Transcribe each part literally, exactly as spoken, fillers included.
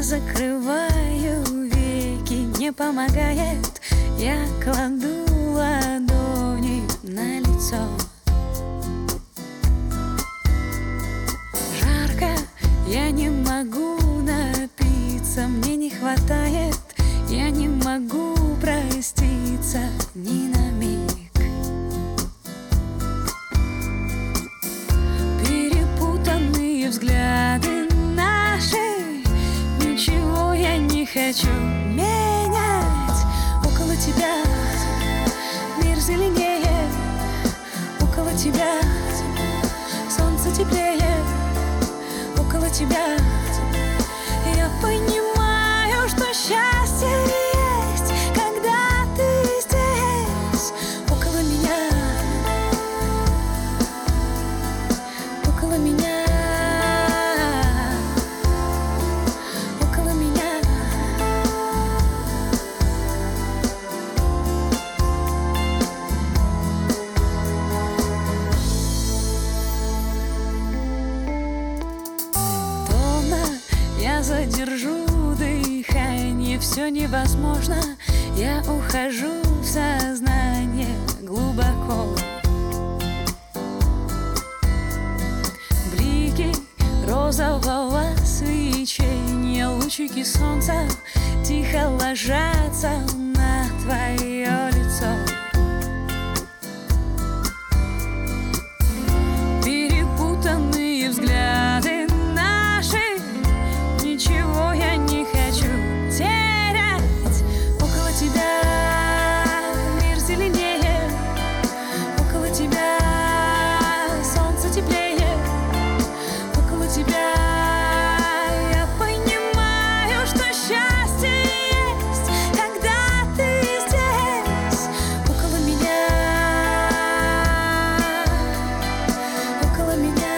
закрываю веки, не помогает. Я кладу ладони на лицо. Жарко, я не могу напиться, мне не хватает. Я не могу проститься ни на миг. Перепутанные взгляды наши, ничего я не хочу менять. Около тебя мир зеленее, около тебя солнце теплее, около тебя я понимаю, что счастье есть, когда ты здесь, около меня, около меня, около меня. Томно я задержу дыхание, все невозможно. Я ухожу в сознание глубоко. Блики розового свечения, лучики солнца тихо ложатся на твое лицо. Перепутанные взгляды наши, ничего я не хочу терять. Около тебя мир зеленее, около тебя солнце теплее, около тебя я понимаю, что счастье есть, когда ты здесь, около меня, около меня.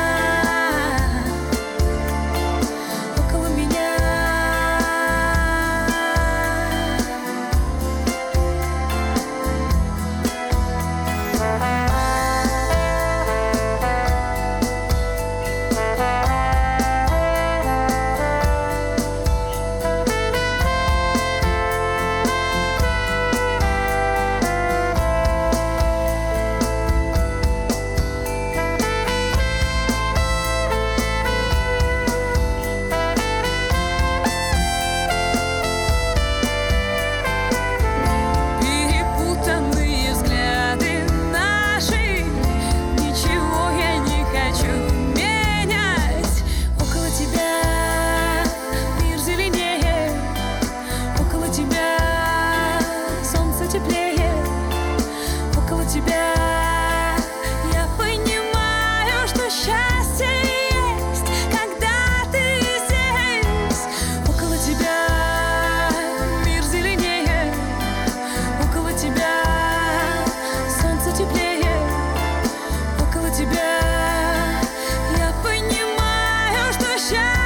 Теплее, около тебя я понимаю, что счастье есть, когда ты здесь, около тебя мир зеленее, около тебя солнце теплее, около тебя я понимаю, что счастье